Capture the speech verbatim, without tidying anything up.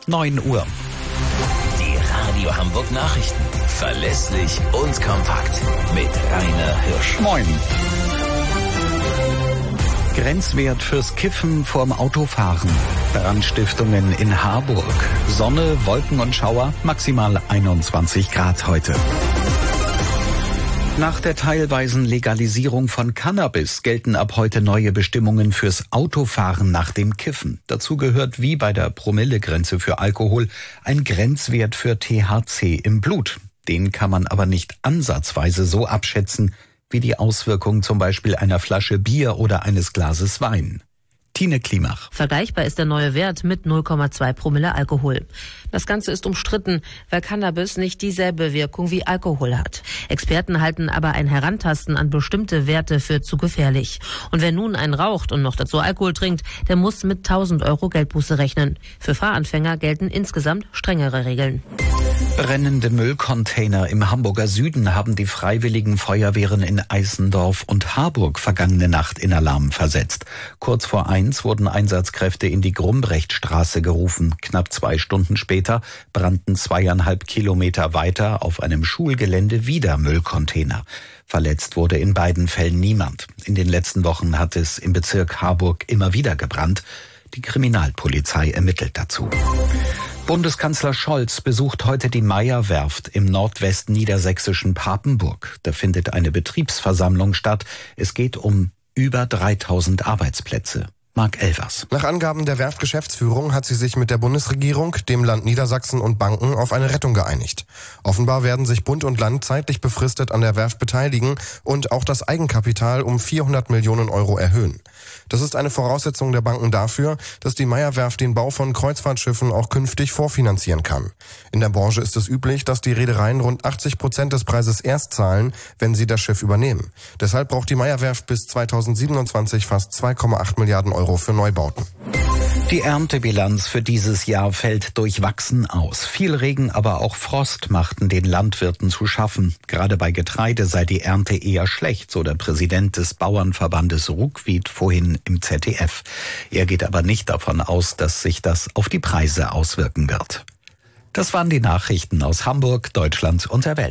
neun Uhr. Die Radio Hamburg Nachrichten. Verlässlich und kompakt. Mit Rainer Hirsch. Moin. Grenzwert fürs Kiffen vorm Autofahren. Brandstiftungen in Harburg. Sonne, Wolken und Schauer. Maximal einundzwanzig Grad heute. Nach der teilweisen Legalisierung von Cannabis gelten ab heute neue Bestimmungen fürs Autofahren nach dem Kiffen. Dazu gehört wie bei der Promillegrenze für Alkohol ein Grenzwert für T H C im Blut. Den kann man aber nicht ansatzweise so abschätzen wie die Auswirkungen zum Beispiel einer Flasche Bier oder eines Glases Wein. Tine Klimach. Vergleichbar ist der neue Wert mit null Komma zwei Promille Alkohol. Das Ganze ist umstritten, weil Cannabis nicht dieselbe Wirkung wie Alkohol hat. Experten halten aber ein Herantasten an bestimmte Werte für zu gefährlich. Und wer nun einen raucht und noch dazu Alkohol trinkt, der muss mit tausend Euro Geldbuße rechnen. Für Fahranfänger gelten insgesamt strengere Regeln. Brennende Müllcontainer im Hamburger Süden haben die freiwilligen Feuerwehren in Eisendorf und Harburg vergangene Nacht in Alarm versetzt. Kurz vor eins wurden Einsatzkräfte in die Grumbrechtstraße gerufen. Knapp zwei Stunden später brannten zweieinhalb Kilometer weiter auf einem Schulgelände wieder Müllcontainer. Verletzt wurde in beiden Fällen niemand. In den letzten Wochen hat es im Bezirk Harburg immer wieder gebrannt. Die Kriminalpolizei ermittelt dazu. Bundeskanzler Scholz besucht heute die Meyer-Werft im nordwestniedersächsischen Papenburg. Da findet eine Betriebsversammlung statt. Es geht um über dreitausend Arbeitsplätze. Marc Elvers. Nach Angaben der Werftgeschäftsführung hat sie sich mit der Bundesregierung, dem Land Niedersachsen und Banken auf eine Rettung geeinigt. Offenbar werden sich Bund und Land zeitlich befristet an der Werft beteiligen und auch das Eigenkapital um vierhundert Millionen Euro erhöhen. Das ist eine Voraussetzung der Banken dafür, dass die Meyer-Werft den Bau von Kreuzfahrtschiffen auch künftig vorfinanzieren kann. In der Branche ist es üblich, dass die Reedereien rund achtzig Prozent des Preises erst zahlen, wenn sie das Schiff übernehmen. Deshalb braucht die Meyer-Werft bis zweitausendsiebenundzwanzig fast zwei Komma acht Milliarden Euro für Neubauten. Die Erntebilanz für dieses Jahr fällt durchwachsen aus. Viel Regen, aber auch Frost machten den Landwirten zu schaffen. Gerade bei Getreide sei die Ernte eher schlecht, so der Präsident des Bauernverbandes Ruckwied vorhin im Z D F. Er geht aber nicht davon aus, dass sich das auf die Preise auswirken wird. Das waren die Nachrichten aus Hamburg, Deutschland und der Welt.